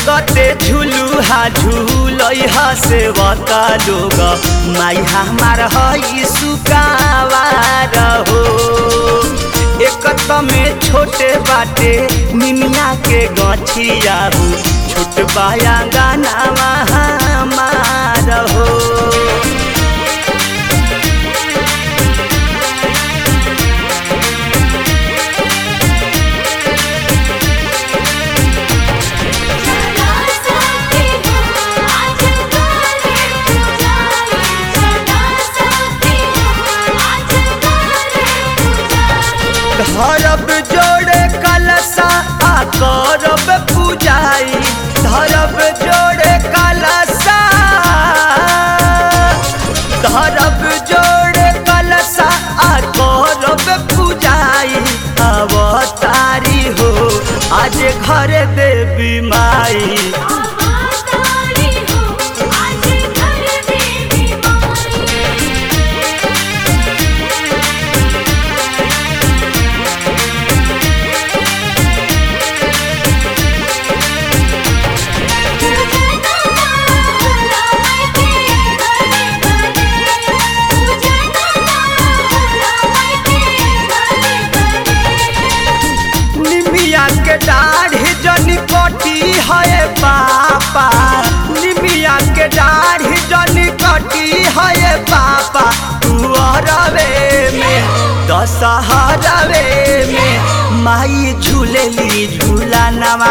लगते झुलुहा झुलैहा सेवका लोग माई हमार हई सुकावार हो। एक में छोटे बाटे निमिया के गछिया हो छोट बाया गाना हमार हो। धरब जोड़े कलशा आ करब पूजाई धरब जोड़े कलशा धरब जोड़े कलशा आ करब पूजाई अवतारी हो आज घर देवी माई। के दाढ़ी जनी कटी है पापा निमिया के दाढ़ी जनी कटी है पापा तू अरवे में दशहरवे में माई झूलेली झूला नवा।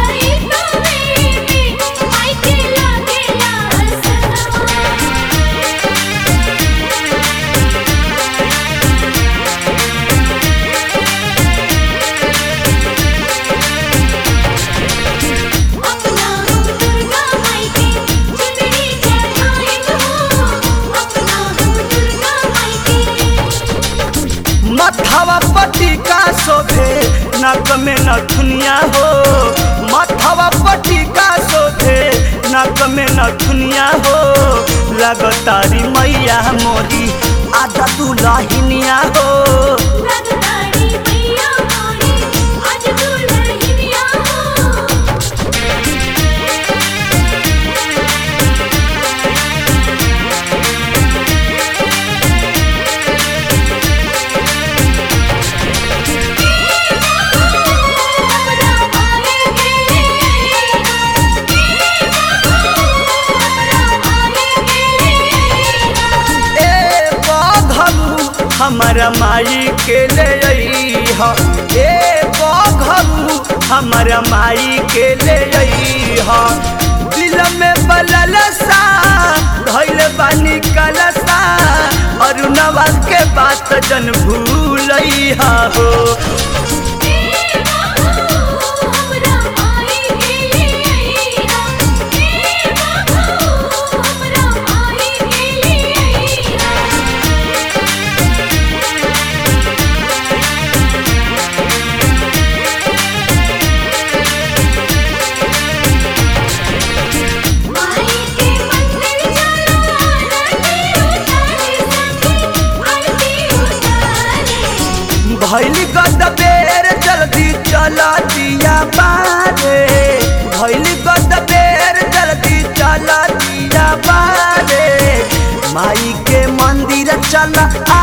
मथवा पट्टी का शोभे नक में नथुनिया हो मथवा पट्टी का शोभे नक में नथुनिया हो लगतारी मैया मोरी आधा दुल्हनिया हो। हमारा माई के ले अइहा ए बघरू हमारा माई के ले अइहा दिल में बललसा धइल बानी कलसा अरुणवा के बात जन भूलइहा हो। भैली गद बेर जल्दी चला दिया बारे भैली गद बेर जल्दी चला दिया बारे माई के मंदिर चला